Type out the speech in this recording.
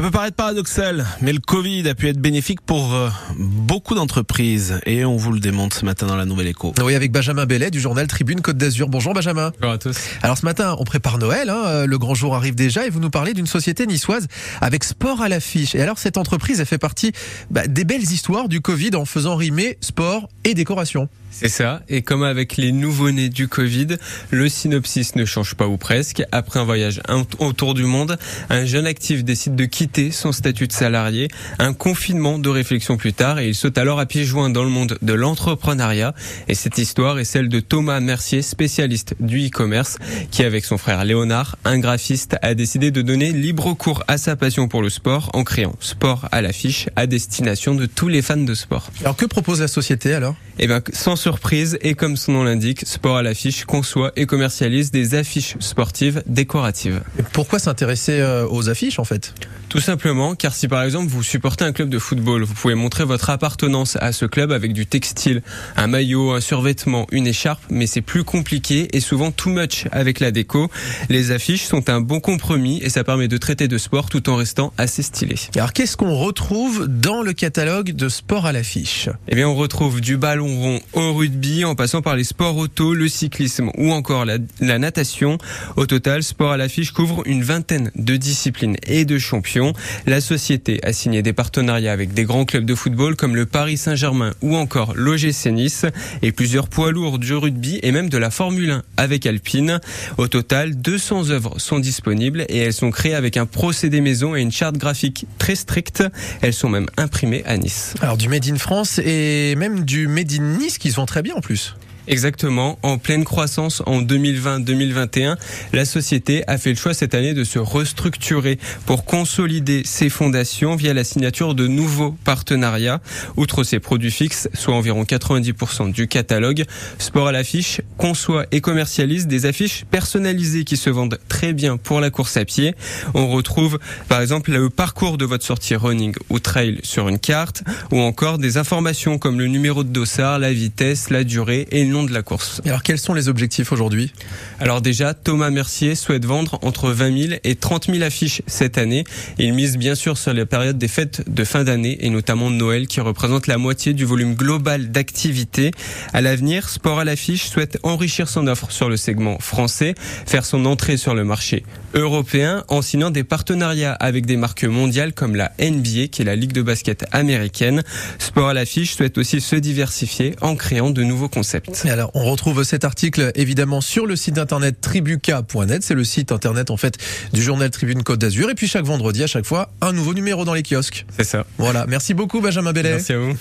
Ça peut paraître paradoxal, mais le Covid a pu être bénéfique pour beaucoup d'entreprises. Et on vous le démontre ce matin dans la Nouvelle Écho. Oui, avec Benjamin Bellet du journal Tribune Côte d'Azur. Bonjour Benjamin. Bonjour à tous. Alors ce matin, on prépare Noël, le grand jour arrive déjà et vous nous parlez d'une société niçoise avec sport à l'affiche. Et alors cette entreprise, elle fait partie des belles histoires du Covid en faisant rimer sport et décoration. C'est ça, et comme avec les nouveau-nés du Covid, le synopsis ne change pas ou presque. Après un voyage autour du monde, un jeune actif décide de quitter son statut de salarié, un confinement de réflexion plus tard, et il saute alors à pieds joints dans le monde de l'entrepreneuriat. Et cette histoire est celle de Thomas Mercier, spécialiste du e-commerce, qui avec son frère Léonard, un graphiste, a décidé de donner libre cours à sa passion pour le sport en créant Sport à l'affiche à destination de tous les fans de sport. Alors que propose la société alors ? Eh bien, sans surprise, et comme son nom l'indique, Sport à l'affiche conçoit et commercialise des affiches sportives décoratives. Et pourquoi s'intéresser aux affiches en fait ? Tout simplement, car si par exemple vous supportez un club de football, vous pouvez montrer votre appartenance à ce club avec du textile, un maillot, un survêtement, une écharpe, mais c'est plus compliqué et souvent too much avec la déco. Les affiches sont un bon compromis et ça permet de traiter de sport tout en restant assez stylé. Alors qu'est-ce qu'on retrouve dans le catalogue de Sport à l'affiche ? Eh bien, on retrouve du ballon rond au rugby, en passant par les sports auto, le cyclisme ou encore la natation. Au total, Sport à l'affiche couvre une vingtaine de disciplines et de champions. La société a signé des partenariats avec des grands clubs de football comme le Paris Saint-Germain ou encore l'OGC Nice et plusieurs poids lourds du rugby et même de la Formule 1 avec Alpine. Au total, 200 œuvres sont disponibles et elles sont créées avec un procédé maison et une charte graphique très stricte. Elles sont même imprimées à Nice. Alors du Made in France et même du Made in Nice qui sont très bien en plus. Exactement. En pleine croissance en 2020-2021, la société a fait le choix cette année de se restructurer pour consolider ses fondations via la signature de nouveaux partenariats. Outre ses produits fixes, soit environ 90% du catalogue, Sport à l'affiche conçoit et commercialise des affiches personnalisées qui se vendent très bien pour la course à pied. On retrouve par exemple le parcours de votre sortie running ou trail sur une carte ou encore des informations comme le numéro de dossard, la vitesse, la durée et le nom de la course. Et alors quels sont les objectifs aujourd'hui ? Alors déjà, Thomas Mercier souhaite vendre entre 20 000 et 30 000 affiches cette année. Il mise bien sûr sur la période des fêtes de fin d'année et notamment Noël qui représente la moitié du volume global d'activité. À l'avenir, Sport à l'affiche souhaite enrichir son offre sur le segment français, faire son entrée sur le marché européen en signant des partenariats avec des marques mondiales comme la NBA qui est la ligue de basket américaine. Sport à l'affiche souhaite aussi se diversifier en créant de nouveaux concepts. Et alors, on retrouve cet article évidemment sur le site internet tribuca.net. C'est le site internet en fait du journal Tribune Côte d'Azur. Et puis chaque vendredi, à chaque fois, un nouveau numéro dans les kiosques. C'est ça. Voilà. Merci beaucoup Benjamin Bellet. Merci à vous.